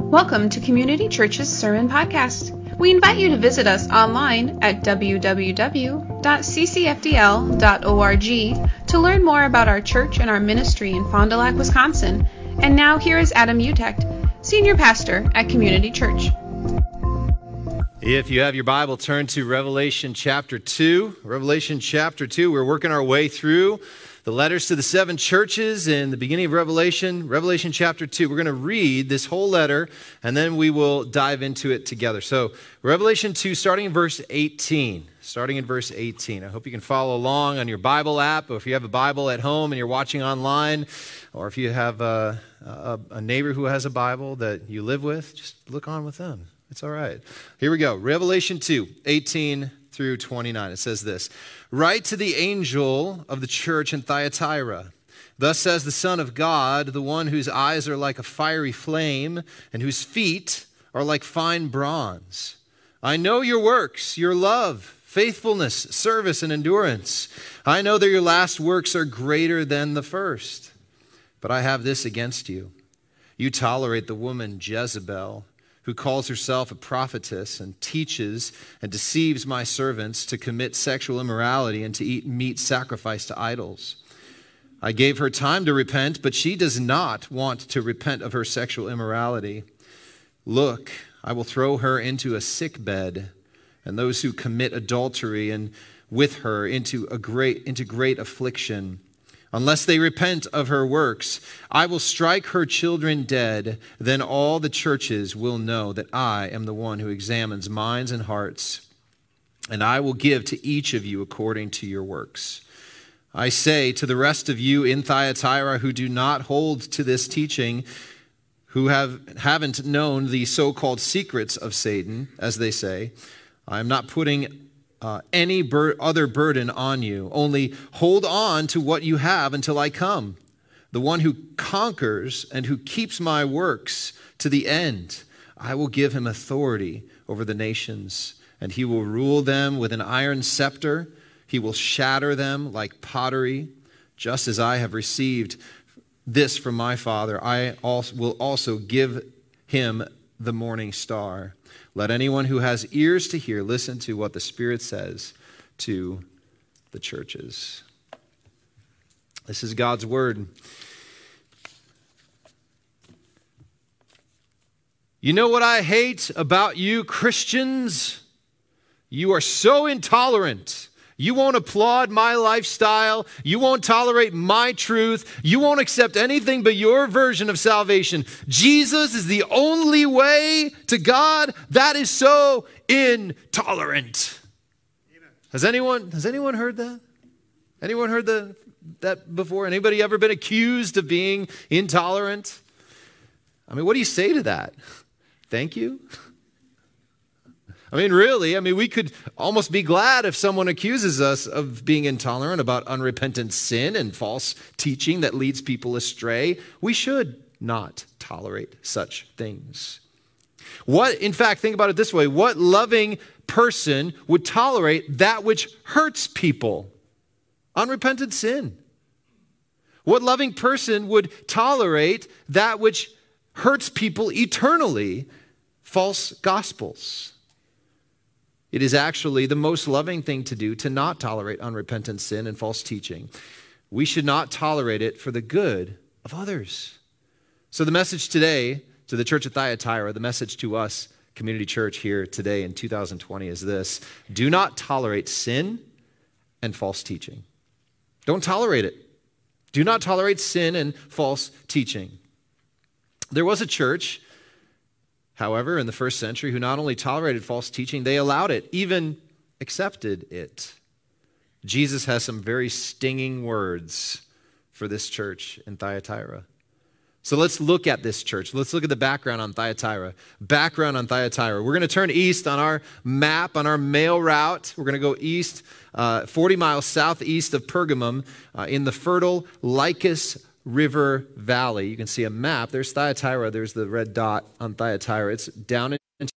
Welcome to Community Church's Sermon Podcast. We invite you to visit us online at www.ccfdl.org to learn more about our church and our ministry in Fond du Lac, Wisconsin. And now here is Adam Utecht, Senior Pastor at Community Church. If you have your Bible, turn to Revelation chapter 2. Revelation chapter 2, we're working our way through the letters to the seven churches in the beginning of Revelation chapter 2. We're going to read this whole letter, and then we will dive into it together. So, Revelation 2, starting in verse 18. I hope you can follow along on your Bible app, or if you have a Bible at home and you're watching online, or if you have a neighbor who has a Bible that you live with, just look on with them. It's all right. Here we go. Revelation 2, 18 through 29. It says this: "Write to the angel of the church in Thyatira. Thus says the Son of God, the one whose eyes are like a fiery flame and whose feet are like fine bronze. I know your works, your love, faithfulness, service, and endurance. I know that your last works are greater than the first. But I have this against you. You tolerate the woman Jezebel, who calls herself a prophetess and teaches and deceives my servants to commit sexual immorality and to eat meat sacrificed to idols. I gave her time to repent, but she does not want to repent of her sexual immorality. Look, I will throw her into a sick bed, and those who commit adultery and with her into great affliction. Unless they repent of her works, I will strike her children dead. Then all the churches will know that I am the one who examines minds and hearts, and I will give to each of you according to your works. I say to the rest of you in Thyatira who do not hold to this teaching, who haven't known the so-called secrets of Satan, as they say, I am not putting any other burden on you. Only hold on to what you have until I come. The one who conquers and who keeps my works to the end, I will give him authority over the nations, and he will rule them with an iron scepter. He will shatter them like pottery. Just as I have received this from my Father, I will also give him the morning star. Let anyone who has ears to hear listen to what the Spirit says to the churches." This is God's word. You know what I hate about you Christians? You are so intolerant. You won't applaud my lifestyle. You won't tolerate my truth. You won't accept anything but your version of salvation. Jesus is the only way to God. That is so intolerant. Amen. Has anyone heard that? Anyone heard that before? Anybody ever been accused of being intolerant? I mean, what do you say to that? Thank you? Really, we could almost be glad if someone accuses us of being intolerant about unrepentant sin and false teaching that leads people astray. We should not tolerate such things. In fact, think about it this way. What loving person would tolerate that which hurts people? Unrepentant sin. What loving person would tolerate that which hurts people eternally? False gospels. It is actually the most loving thing to do to not tolerate unrepentant sin and false teaching. We should not tolerate it for the good of others. So the message today to the church at Thyatira, the message to us, Community Church here today in 2020 is this: do not tolerate sin and false teaching. Don't tolerate it. Do not tolerate sin and false teaching. There was a church, however, in the first century, who not only tolerated false teaching, they allowed it, even accepted it. Jesus has some very stinging words for this church in Thyatira. So let's look at this church. Let's look at the background on Thyatira. We're going to turn east on our map, on our mail route. We're going to go east, 40 miles southeast of Pergamum, in the fertile Lycus River Valley. You can see a map. There's Thyatira. There's the red dot on Thyatira. It's down into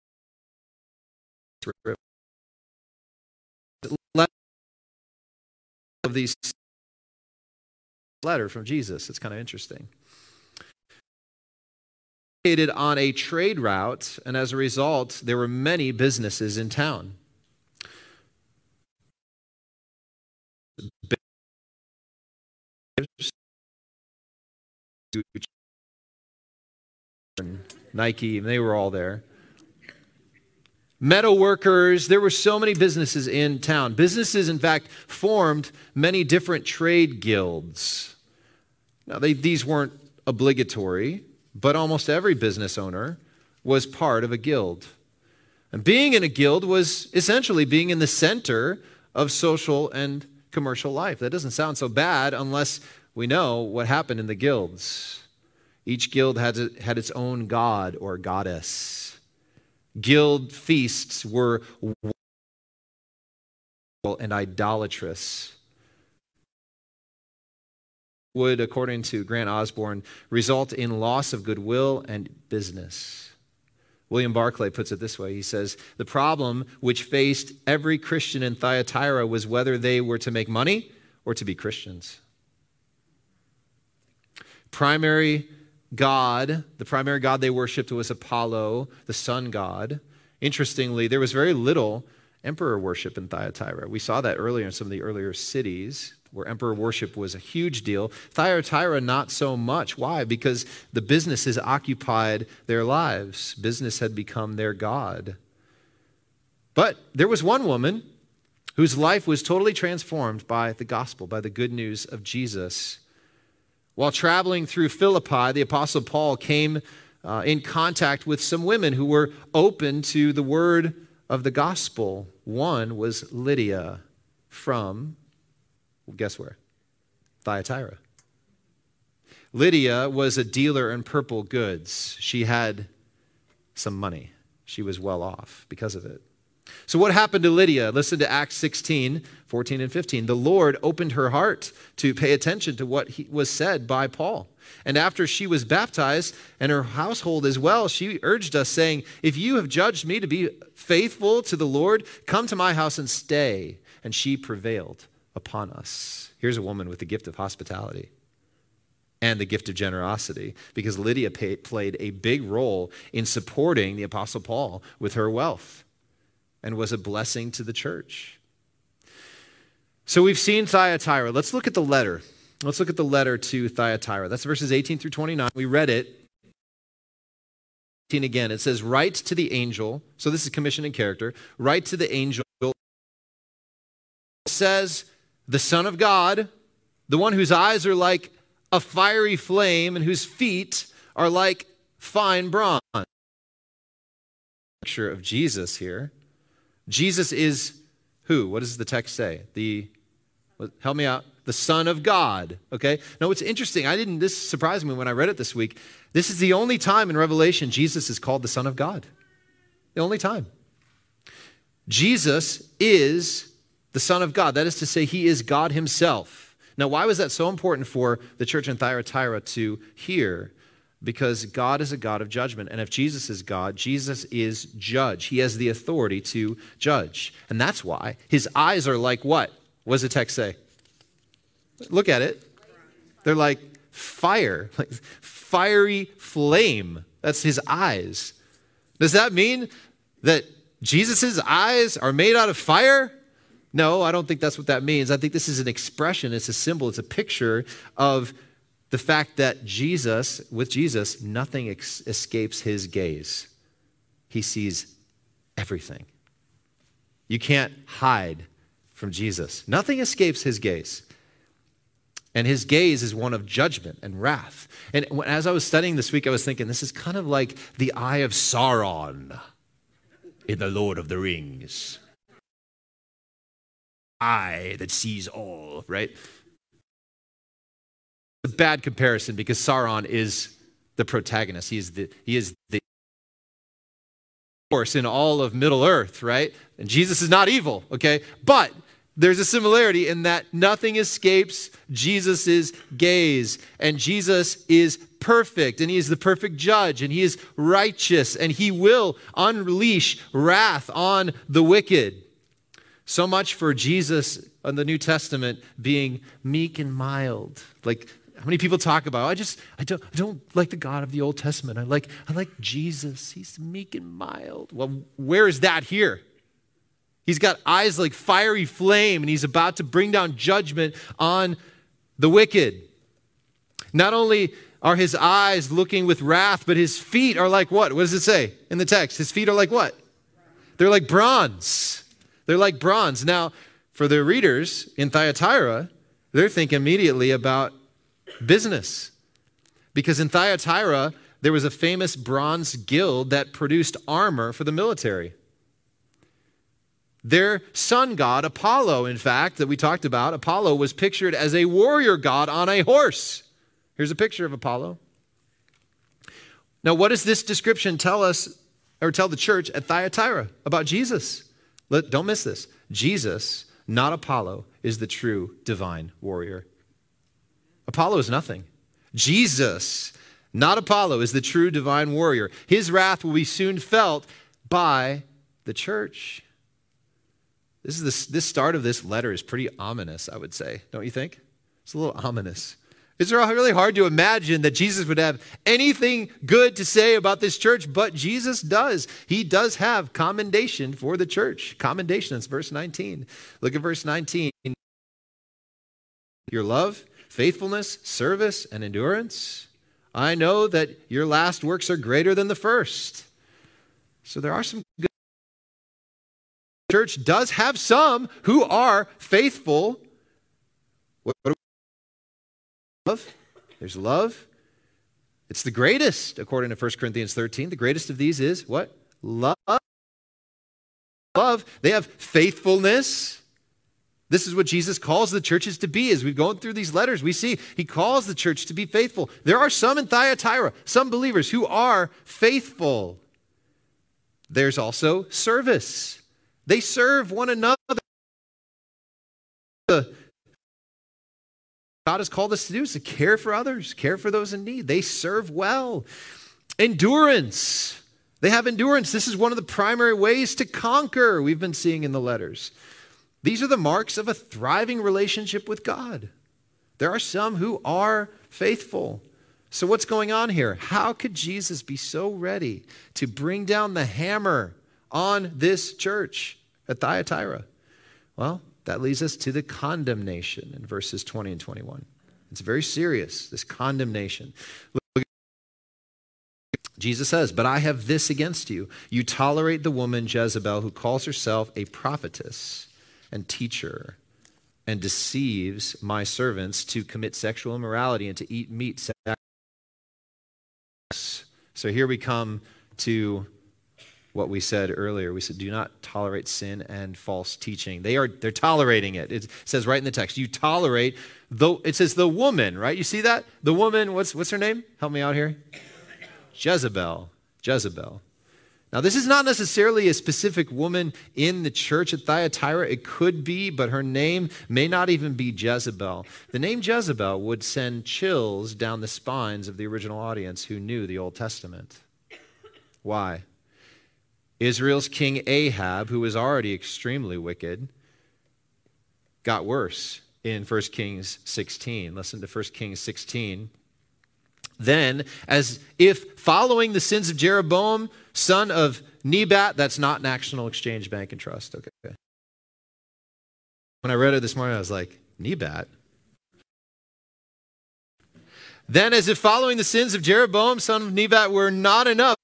of these letter from Jesus. It's kind of interesting. on a trade route, and as a result, there were many businesses in town. Nike, they were all there. Metal workers, there were so many businesses in town. Businesses, in fact, formed many different trade guilds. Now, these weren't obligatory, but almost every business owner was part of a guild. And being in a guild was essentially being in the center of social and commercial life. That doesn't sound so bad unless we know what happened in the guilds. Each guild had its own god or goddess. Guild feasts were and idolatrous. Would, according to Grant Osborne, result in loss of goodwill and business. William Barclay puts it this way. He says, the problem which faced every Christian in Thyatira was whether they were to make money or to be Christians. The primary god they worshipped was Apollo, the sun god. Interestingly, there was very little emperor worship in Thyatira. We saw that earlier in some of the earlier cities where emperor worship was a huge deal. Thyatira, not so much. Why? Because the businesses occupied their lives. Business had become their god. But there was one woman whose life was totally transformed by the gospel, by the good news of Jesus. While traveling through Philippi, the Apostle Paul came in contact with some women who were open to the word of the gospel. One was Lydia from, well, guess where? Thyatira. Lydia was a dealer in purple goods. She had some money. She was well off because of it. So what happened to Lydia? Listen to Acts 16, 14 and 15. The Lord opened her heart to pay attention to what was said by Paul. And after she was baptized, and her household as well, she urged us, saying, if you have judged me to be faithful to the Lord, come to my house and stay. And she prevailed upon us. Here's a woman with the gift of hospitality and the gift of generosity, because Lydia played a big role in supporting the Apostle Paul with her wealth, and was a blessing to the church. So we've seen Thyatira. Let's look at the letter. Let's look at the letter to Thyatira. That's verses 18 through 29. We read it. 18 again. It says, write to the angel. So this is commission and character. Write to the angel. It says, the Son of God, the one whose eyes are like a fiery flame and whose feet are like fine bronze. Picture of Jesus here. Jesus is who? What does the text say? Help me out. The Son of God. Okay? Now, what's interesting, this surprised me when I read it this week. This is the only time in Revelation Jesus is called the Son of God. The only time. Jesus is the Son of God. That is to say, he is God himself. Now, why was that so important for the church in Thyatira to hear? Because God is a God of judgment. And if Jesus is God, Jesus is judge. He has the authority to judge. And that's why his eyes are like what? What does the text say? Look at it. They're like fire, like fiery flame. That's his eyes. Does that mean that Jesus' eyes are made out of fire? No, I don't think that's what that means. I think this is an expression. It's a symbol. It's a picture of the fact that with Jesus, nothing escapes his gaze. He sees everything. You can't hide from Jesus. Nothing escapes his gaze. And his gaze is one of judgment and wrath. And as I was studying this week, I was thinking, this is kind of like the eye of Sauron in The Lord of the Rings. Eye that sees all, right? A bad comparison because Sauron is the protagonist. He is the force in all of Middle Earth, right? And Jesus is not evil, okay? But there's a similarity in that nothing escapes Jesus' gaze. And Jesus is perfect, and he is the perfect judge, and he is righteous, and he will unleash wrath on the wicked. So much for Jesus in the New Testament being meek and mild, like How many people talk about, I don't like the God of the Old Testament. I like Jesus. He's meek and mild. Well, where is that here? He's got eyes like fiery flame, and he's about to bring down judgment on the wicked. Not only are his eyes looking with wrath, but his feet are like what? What does it say in the text? His feet are like what? They're like bronze. They're like bronze. Now, for the readers in Thyatira, they're thinking immediately about business. Because in Thyatira, there was a famous bronze guild that produced armor for the military. Their sun god, Apollo, in fact, that we talked about, Apollo was pictured as a warrior god on a horse. Here's a picture of Apollo. Now, what does this description tell us, or tell the church at Thyatira about Jesus? Don't miss this. Jesus, not Apollo, is the true divine warrior. Apollo is nothing. Jesus, not Apollo, is the true divine warrior. His wrath will be soon felt by the church. This start of this letter is pretty ominous, I would say. Don't you think? It's a little ominous. It's really hard to imagine that Jesus would have anything good to say about this church, but Jesus does. He does have commendation for the church. Commendation, that's verse 19. Look at verse 19. Your love, faithfulness, service, and endurance. I know that your last works are greater than the first. So there are some good. The church does have some who are faithful. Love. There's love. It's the greatest, according to 1 Corinthians 13. The greatest of these is what? Love. Love. They have faithfulness. This is what Jesus calls the churches to be. As we've gone through these letters, we see he calls the church to be faithful. There are some in Thyatira, some believers who are faithful. There's also service. They serve one another. God has called us to do is to care for others, care for those in need. They serve well. Endurance. They have endurance. This is one of the primary ways to conquer, we've been seeing in the letters. These are the marks of a thriving relationship with God. There are some who are faithful. So what's going on here? How could Jesus be so ready to bring down the hammer on this church at Thyatira? Well, that leads us to the condemnation in verses 20 and 21. It's very serious, this condemnation. Look, Jesus says, but I have this against you. You tolerate the woman Jezebel who calls herself a prophetess and teacher and deceives my servants to commit sexual immorality and to eat meat. So here we come to what we said earlier. We said, do not tolerate sin and false teaching. They're tolerating it. It says right in the text, you tolerate, though it says the woman, right? You see that? The woman, what's her name? Help me out here. Jezebel. Now, this is not necessarily a specific woman in the church at Thyatira. It could be, but her name may not even be Jezebel. The name Jezebel would send chills down the spines of the original audience who knew the Old Testament. Why? Israel's king Ahab, who was already extremely wicked, got worse in 1 Kings 16. Listen to 1 Kings 16. Then, as if following the sins of Jeroboam, son of Nebat, that's not National Exchange Bank and Trust, okay. When I read it this morning, I was like, Nebat? Then, as if following the sins of Jeroboam, son of Nebat, were not enough,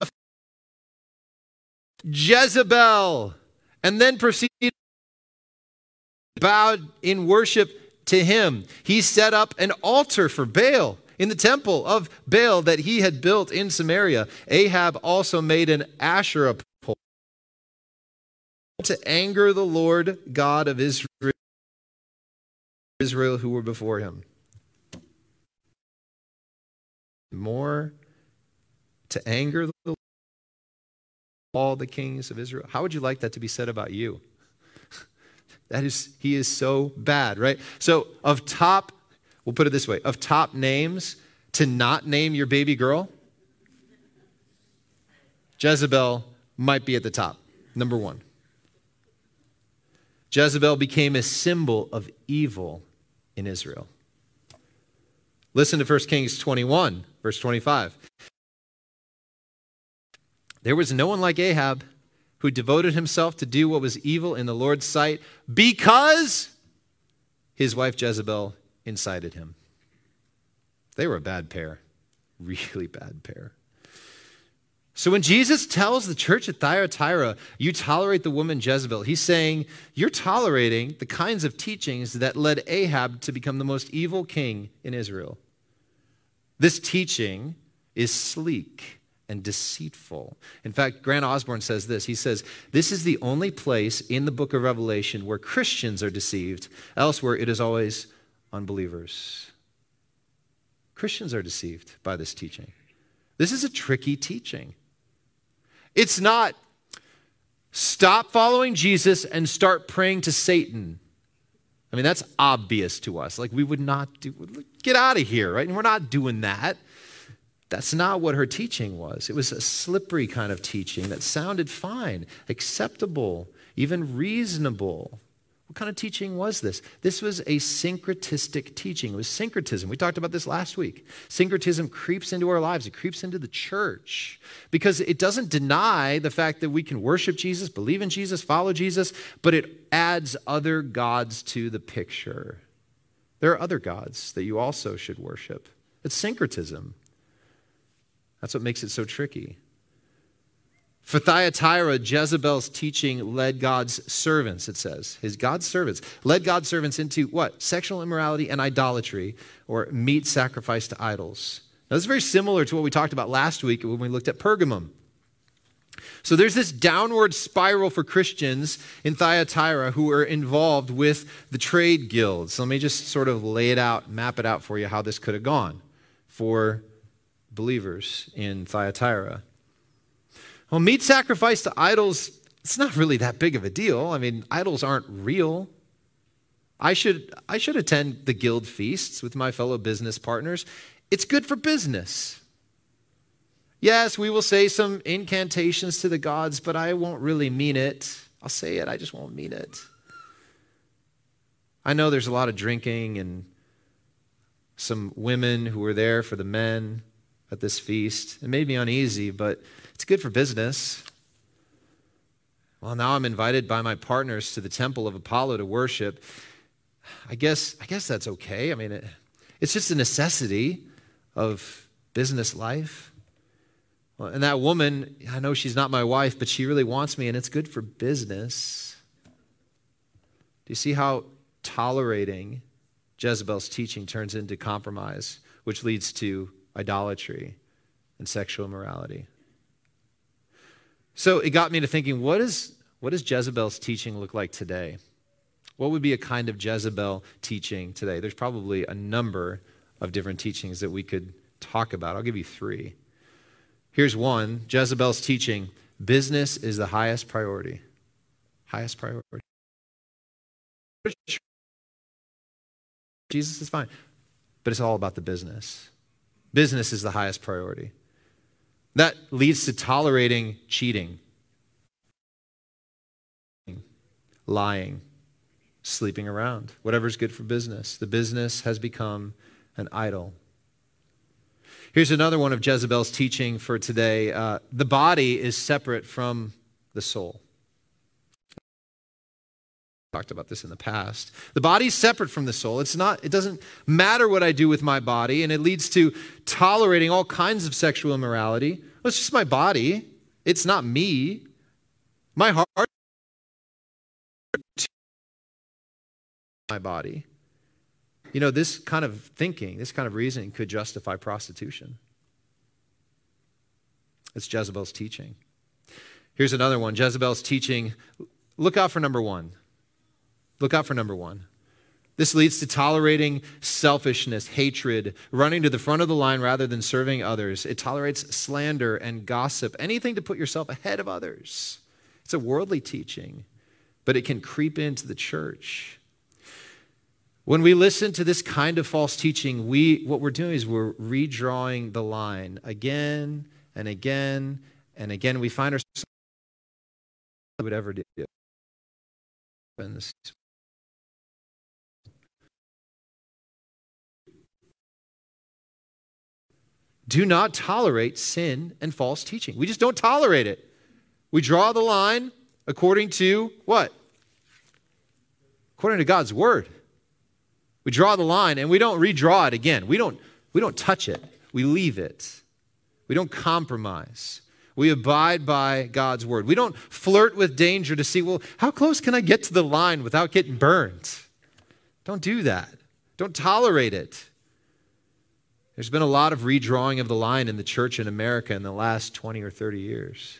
Jezebel, and then proceeded, bowed in worship to him. He set up an altar for Baal in the temple of Baal that he had built in Samaria. Ahab also made an Asherah pole to anger the Lord God of Israel who were before him. More to anger the all the kings of Israel. How would you like that to be said about you? He is so bad, right? So we'll put it this way, of top names to not name your baby girl, Jezebel might be at the top, number one. Jezebel became a symbol of evil in Israel. Listen to 1 Kings 21, verse 25. There was no one like Ahab who devoted himself to do what was evil in the Lord's sight because his wife Jezebel incited him. They were a bad pair, really bad pair. So when Jesus tells the church at Thyatira, you tolerate the woman Jezebel, he's saying you're tolerating the kinds of teachings that led Ahab to become the most evil king in Israel. This teaching is sleek and deceitful. In fact, Grant Osborne says this. He says, this is the only place in the book of Revelation where Christians are deceived. Elsewhere, it is always unbelievers. Christians are deceived by this teaching. This is a tricky teaching. It's not stop following Jesus and start praying to Satan. I mean, that's obvious to us. Like we would not get out of here, right? And we're not doing that. That's not what her teaching was. It was a slippery kind of teaching that sounded fine, acceptable, even reasonable. What kind of teaching was this? This was a syncretistic teaching. It was syncretism. We talked about this last week. Syncretism creeps into our lives. It creeps into the church because it doesn't deny the fact that we can worship Jesus, believe in Jesus, follow Jesus, but it adds other gods to the picture. There are other gods that you also should worship. It's syncretism. That's what makes it so tricky. For Thyatira, Jezebel's teaching led God's servants, it says. God's servants led God's servants into what? Sexual immorality and idolatry, or meat sacrificed to idols. Now, this is very similar to what we talked about last week when we looked at Pergamum. So there's this downward spiral for Christians in Thyatira who are involved with the trade guilds. So let me just sort of lay it out, map it out for you how this could have gone for believers in Thyatira. Well, meat sacrificed to idols, it's not really that big of a deal. I mean, idols aren't real. I should attend the guild feasts with my fellow business partners. It's good for business. Yes, we will say some incantations to the gods, but I won't really mean it. I'll say it, I just won't mean it. I know there's a lot of drinking and some women who were there for the men at this feast. It made me uneasy, but it's good for business. Well, now I'm invited by my partners to the temple of Apollo to worship. I guess that's okay. I mean, it's just a necessity of business life. Well, and that woman, I know she's not my wife, but she really wants me, and it's good for business. Do you see how tolerating Jezebel's teaching turns into compromise, which leads to idolatry and sexual immorality? So it got me to thinking, what does Jezebel's teaching look like today? What would be a kind of Jezebel teaching today? There's probably a number of different teachings that we could talk about. I'll give you three. Here's one. Jezebel's teaching, business is the highest priority. Highest priority. Jesus is fine, but it's all about the business. Business is the highest priority. That leads to tolerating cheating, lying, sleeping around, whatever's good for business. The business has become an idol. Here's another one of Jezebel's teaching for today. The body is separate from the soul. Talked about this in the past. The body's separate from the soul. It doesn't matter what I do with my body, and it leads to tolerating all kinds of sexual immorality. Well, it's just my body. It's not me. My heart, my body. You know, this kind of thinking, this kind of reasoning could justify prostitution. It's Jezebel's teaching. Here's another one. Jezebel's teaching. Look out for number one. Look out for number one. This leads to tolerating selfishness, hatred, running to the front of the line rather than serving others. It tolerates slander and gossip, anything to put yourself ahead of others. It's a worldly teaching, but it can creep into the church. When we listen to this kind of false teaching, what we're doing is we're redrawing the line again and again and again. We find ourselves would ever do. do not tolerate sin and false teaching. We just don't tolerate it. We draw the line according to what? According to God's word. We draw the line and we don't redraw it again. We don't touch it. We leave it. We don't compromise. We abide by God's word. We don't flirt with danger to see, well, how close can I get to the line without getting burned? Don't do that. Don't tolerate it. There's been a lot of redrawing of the line in the church in America in the last 20 or 30 years.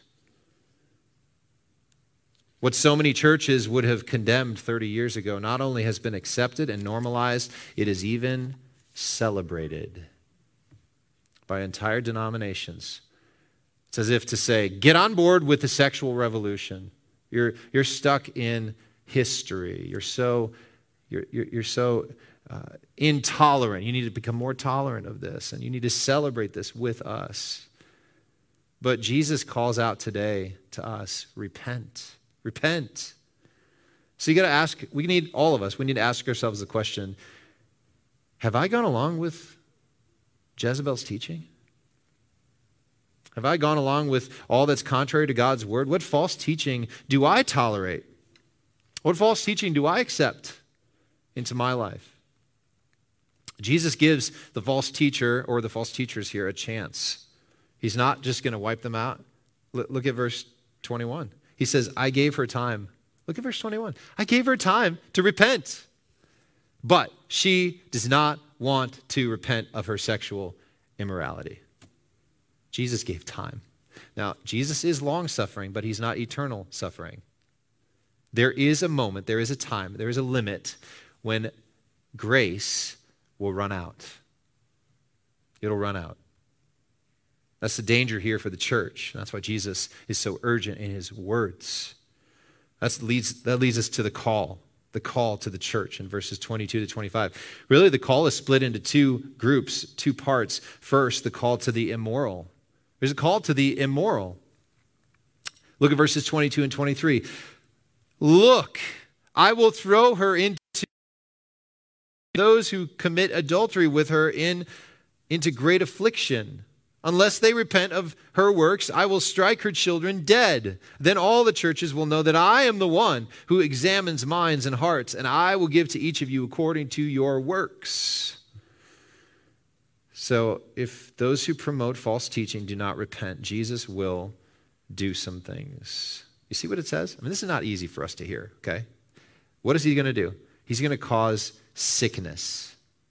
What so many churches would have condemned 30 years ago not only has been accepted and normalized, it is even celebrated by entire denominations. It's as if to say, get on board with the sexual revolution. You're stuck in history. You're so intolerant. You need to become more tolerant of this, and you need to celebrate this with us. But Jesus calls out today to us, repent. Repent. So you got to ask, we need to ask ourselves the question, have I gone along with Jezebel's teaching? Have I gone along with all that's contrary to God's word? What false teaching do I tolerate? What false teaching do I accept into my life? Jesus gives the false teacher or the false teachers here a chance. He's not just going to wipe them out. Look at verse 21. He says, I gave her time. Look at verse 21. I gave her time to repent, but she does not want to repent of her sexual immorality. Jesus gave time. Now, Jesus is long-suffering, but he's not eternal suffering. There is a moment, there is a time, there is a limit when grace will run out. It'll run out. That's the danger here for the church. That's why Jesus is so urgent in his words. That leads us to the call to the church in verses 22 to 25. Really, the call is split into two groups, two parts. First, the call to the immoral. There's a call to the immoral. Look at verses 22 and 23. Look, I will throw her into those who commit adultery with her into great affliction. Unless they repent of her works, I will strike her children dead. Then all the churches will know that I am the one who examines minds and hearts, and I will give to each of you according to your works. So if those who promote false teaching do not repent, Jesus will do some things. You see what it says? I mean, this is not easy for us to hear, okay? What is he going to do? He's going to cause sickness.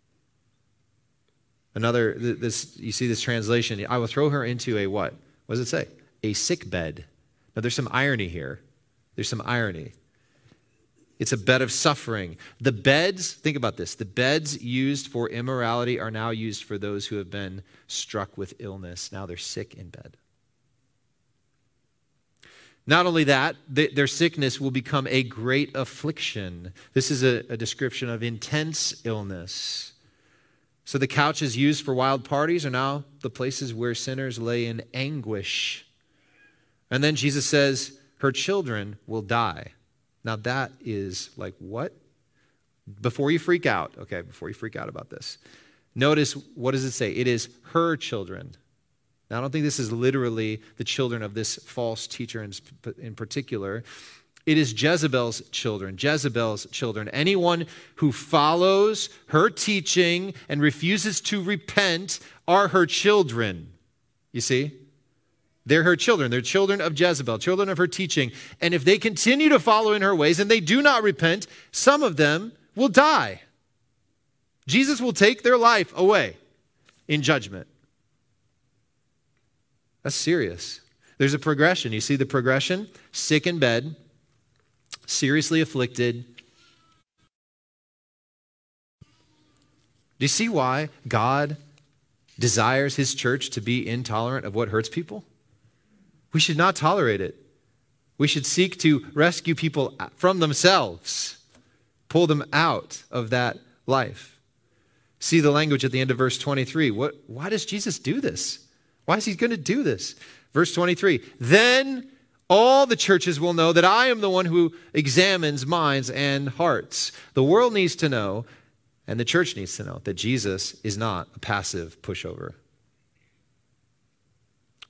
You see this translation, I will throw her into a what? What does it say? A sick bed. Now there's some irony here. There's some irony. It's a bed of suffering. The beds, think about this, the beds used for immorality are now used for those who have been struck with illness. Now they're sick in bed. Not only that, their sickness will become a great affliction. This is a description of intense illness. So the couches used for wild parties are now the places where sinners lay in anguish. And then Jesus says, her children will die. Now that is like what? Before you freak out about this, notice what does it say? It is her children. Now I don't think this is literally the children of this false teacher in particular. It is Jezebel's children. Anyone who follows her teaching and refuses to repent are her children. You see? They're her children. They're children of Jezebel, children of her teaching. And if they continue to follow in her ways and they do not repent, some of them will die. Jesus will take their life away in judgment. That's serious. There's a progression. You see the progression? Sick in bed, seriously afflicted. Do you see why God desires his church to be intolerant of what hurts people? We should not tolerate it. We should seek to rescue people from themselves, pull them out of that life. See the language at the end of verse 23. Why does Jesus do this? Why is he going to do this? Verse 23, then all the churches will know that I am the one who examines minds and hearts. The world needs to know, and the church needs to know, that Jesus is not a passive pushover.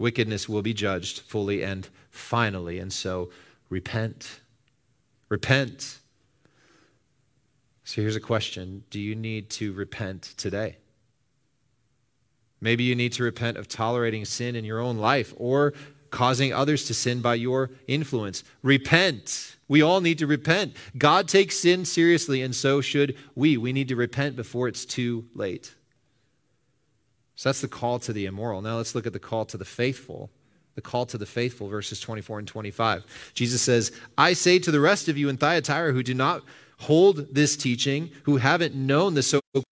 Wickedness will be judged fully and finally. And so repent. Repent. So here's a question. Do you need to repent today? Maybe you need to repent of tolerating sin in your own life or causing others to sin by your influence. Repent. We all need to repent. God takes sin seriously, and so should we. We need to repent before it's too late. So that's the call to the immoral. Now let's look at the call to the faithful. The call to the faithful, verses 24 and 25. Jesus says, I say to the rest of you in Thyatira who do not hold this teaching, who haven't known the so-called,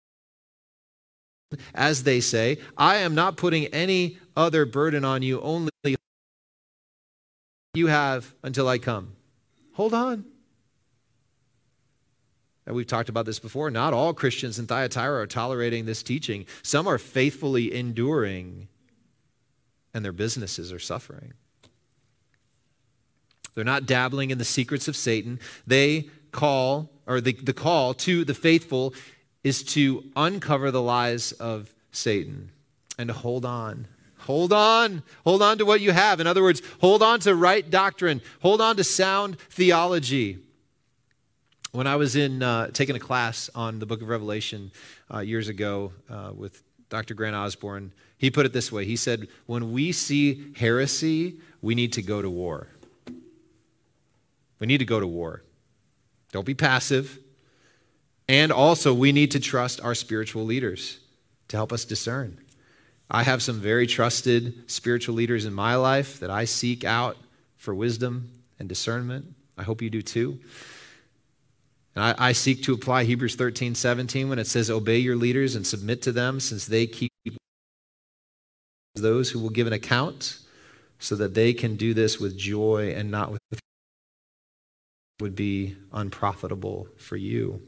as they say, I am not putting any other burden on you, only you have until I come. Hold on. And we've talked about this before. Not all Christians in Thyatira are tolerating this teaching. Some are faithfully enduring, and their businesses are suffering. They're not dabbling in the secrets of Satan. The call to the faithful is to uncover the lies of Satan and to hold on. Hold on. Hold on to what you have. In other words, hold on to right doctrine. Hold on to sound theology. When I was taking a class on the book of Revelation years ago with Dr. Grant Osborne, he put it this way. He said, when we see heresy, we need to go to war. We need to go to war. Don't be passive. And also, we need to trust our spiritual leaders to help us discern. I have some very trusted spiritual leaders in my life that I seek out for wisdom and discernment. I hope you do too. And I seek to apply Hebrews 13:17 when it says, obey your leaders and submit to them, since they keep those who will give an account, so that they can do this with joy and not with would be unprofitable for you.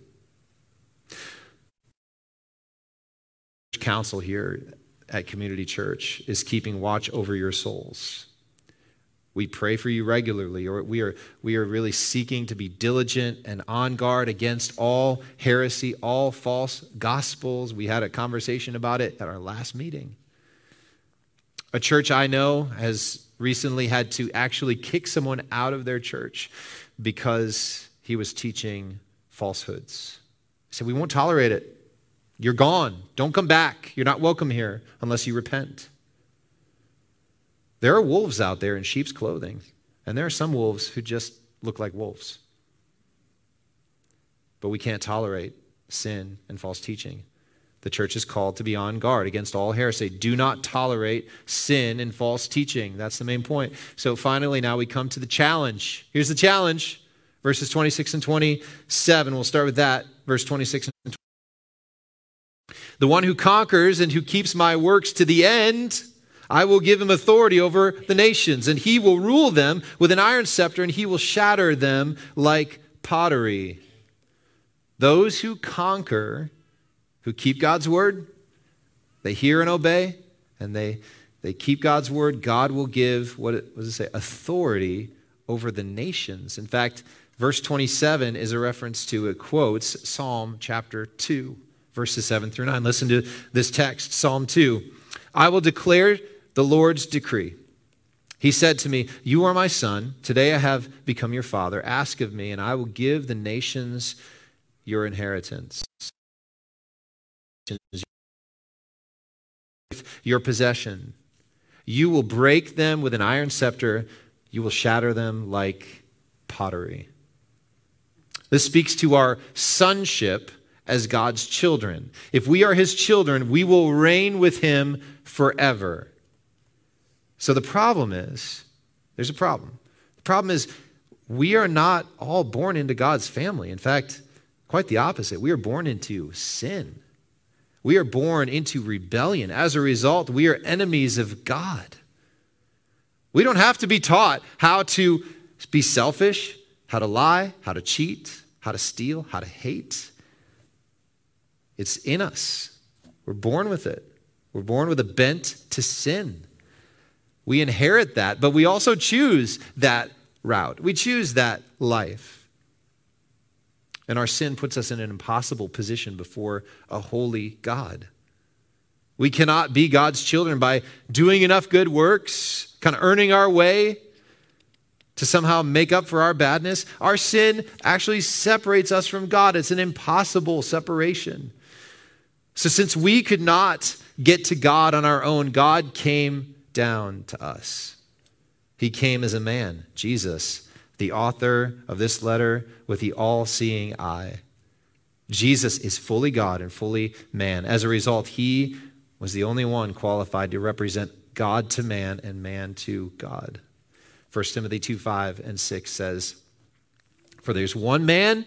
Council here at Community Church is keeping watch over your souls. We pray for you regularly, or we are really seeking to be diligent and on guard against all heresy, all false gospels. We had a conversation about it at our last meeting. A church I know has recently had to actually kick someone out of their church because he was teaching falsehoods. They said, we won't tolerate it. You're gone. Don't come back. You're not welcome here unless you repent. There are wolves out there in sheep's clothing, and there are some wolves who just look like wolves. But we can't tolerate sin and false teaching. The church is called to be on guard against all heresy. Do not tolerate sin and false teaching. That's the main point. So finally, now we come to the challenge. Here's the challenge. Verses 26 and 27. We'll start with that. Verse 26 and 27. The one who conquers and who keeps my works to the end, I will give him authority over the nations, and he will rule them with an iron scepter, and he will shatter them like pottery. Those who conquer, who keep God's word, they hear and obey, and they keep God's word, God will give, what does it say? Authority over the nations. In fact, verse 27 is a reference to, it quotes Psalm chapter 2, verses 7 through 9. Listen to this text, Psalm 2. I will declare the Lord's decree. He said to me, you are my son. Today I have become your father. Ask of me, and I will give the nations your inheritance, your possession. You will break them with an iron scepter. You will shatter them like pottery. This speaks to our sonship as God's children. If we are his children, we will reign with him forever. So the problem is, there's a problem. The problem is we are not all born into God's family. In fact, quite the opposite. We are born into sin. We are born into rebellion. As a result, we are enemies of God. We don't have to be taught how to be selfish, how to lie, how to cheat, how to steal, how to hate. It's in us. We're born with it. We're born with a bent to sin. We inherit that, but we also choose that route. We choose that life. And our sin puts us in an impossible position before a holy God. We cannot be God's children by doing enough good works, kind of earning our way to somehow make up for our badness. Our sin actually separates us from God. It's an impossible separation. So since we could not get to God on our own, God came down to us. He came as a man, Jesus, the author of this letter with the all-seeing eye. Jesus is fully God and fully man. As a result, he was the only one qualified to represent God to man and man to God. 1 Timothy 2:5-6 says, for there's one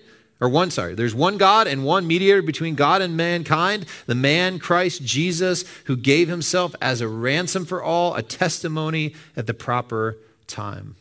God and one mediator between God and mankind, the man Christ Jesus, who gave himself as a ransom for all, a testimony at the proper time.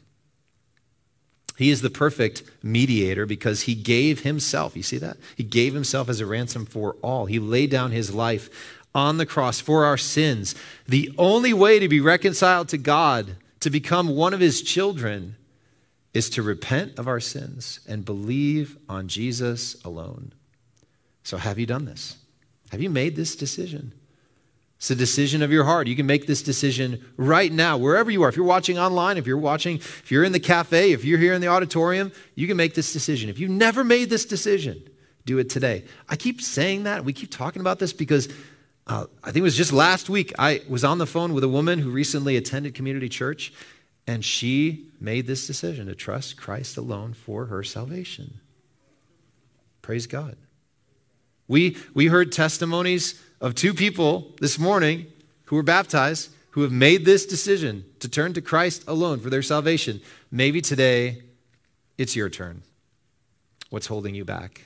He is the perfect mediator because he gave himself. You see that? He gave himself as a ransom for all. He laid down his life on the cross for our sins. The only way to be reconciled to God, to become one of his children, is to repent of our sins and believe on Jesus alone. So have you done this? Have you made this decision? It's a decision of your heart. You can make this decision right now, wherever you are. If you're watching online, if you're in the cafe, if you're here in the auditorium, you can make this decision. If you've never made this decision, do it today. I keep saying that. We keep talking about this because I think it was just last week, I was on the phone with a woman who recently attended Community Church, and she made this decision to trust Christ alone for her salvation. Praise God. We heard testimonies of 2 people this morning who were baptized who have made this decision to turn to Christ alone for their salvation. Maybe today it's your turn. What's holding you back?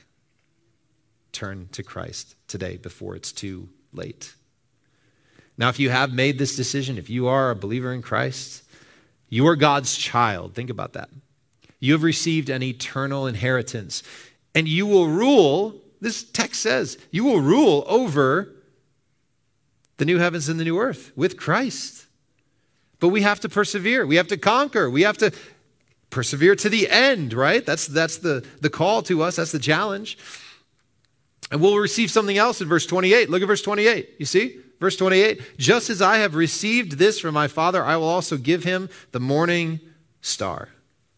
Turn to Christ today before it's too late. Now, if you have made this decision, if you are a believer in Christ, you are God's child. Think about that. You have received an eternal inheritance, and you will rule, this text says, you will rule over the new heavens and the new earth with Christ. But we have to persevere. We have to conquer. We have to persevere to the end, right? That's the call to us. That's the challenge. And we'll receive something else in verse 28. Look at verse 28. You see? Verse 28, just as I have received this from my Father, I will also give him the morning star.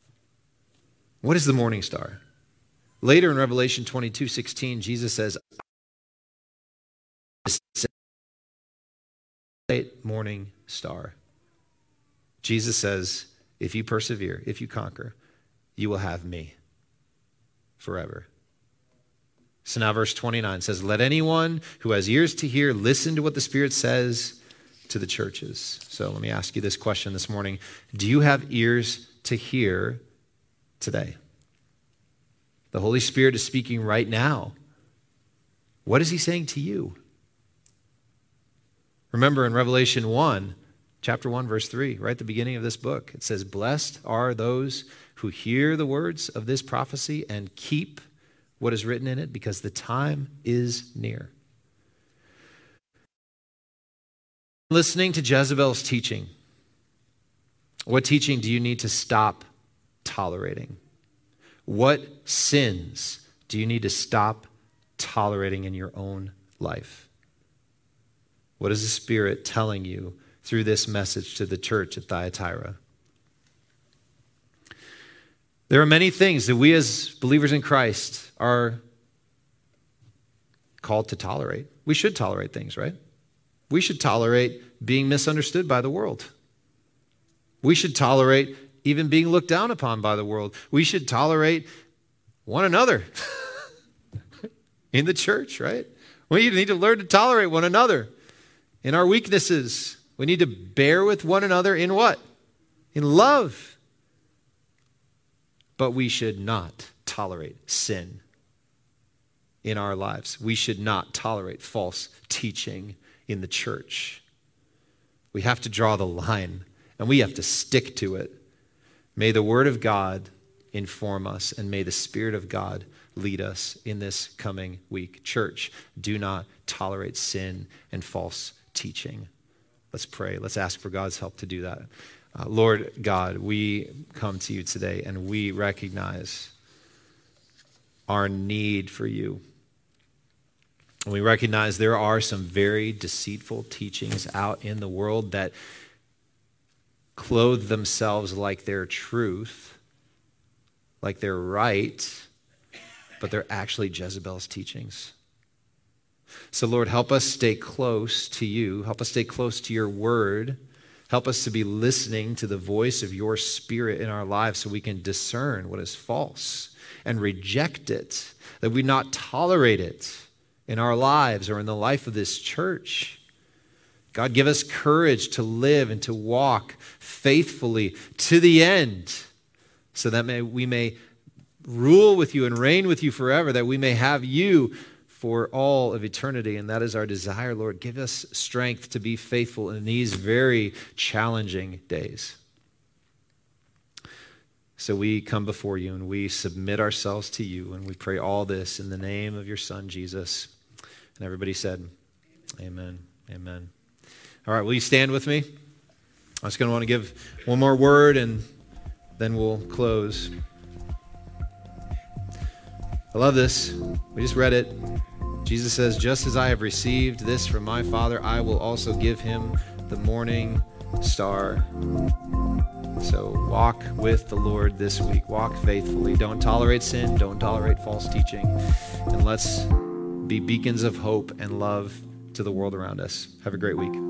What is the morning star? Later in Revelation 22:16, Jesus says, morning star. Jesus says, if you persevere, if you conquer, you will have me forever. So now verse 29 says, let anyone who has ears to hear listen to what the Spirit says to the churches. So let me ask you this question this morning. Do you have ears to hear today? The Holy Spirit is speaking right now. What is he saying to you? Remember in Revelation 1, chapter 1, verse 3, right at the beginning of this book, it says, blessed are those who hear the words of this prophecy and keep what is written in it, because the time is near. Listening to Jezebel's teaching, what teaching do you need to stop tolerating? What sins do you need to stop tolerating in your own life? What is the Spirit telling you through this message to the church at Thyatira? There are many things that we as believers in Christ are called to tolerate. We should tolerate things, right? We should tolerate being misunderstood by the world. We should tolerate even being looked down upon by the world. We should tolerate one another in the church, right? We need to learn to tolerate one another in our weaknesses. We need to bear with one another in what? In love. But we should not tolerate sin in our lives. We should not tolerate false teaching in the church. We have to draw the line, and we have to stick to it. May the Word of God inform us, and may the Spirit of God lead us in this coming week. Church, do not tolerate sin and false teaching. Let's pray. Let's ask for God's help to do that. Lord God, we come to you today and we recognize our need for you. And we recognize there are some very deceitful teachings out in the world that clothe themselves like they're truth, like they're right, but they're actually Jezebel's teachings. So Lord, help us stay close to you. Help us stay close to your word. Help us to be listening to the voice of your Spirit in our lives so we can discern what is false and reject it, that we not tolerate it in our lives or in the life of this church. God, give us courage to live and to walk faithfully to the end so that we may rule with you and reign with you forever, that we may have you for all of eternity. And that is our desire, Lord. Give us strength to be faithful in these very challenging days. So we come before you and we submit ourselves to you, and we pray all this in the name of your Son, Jesus. And everybody said, amen, amen. All right, will you stand with me? I was going to want to give one more word and then we'll close. I love this. We just read it. Jesus says, just as I have received this from my Father, I will also give him the morning star. So walk with the Lord this week. Walk faithfully. Don't tolerate sin. Don't tolerate false teaching. And let's be beacons of hope and love to the world around us. Have a great week.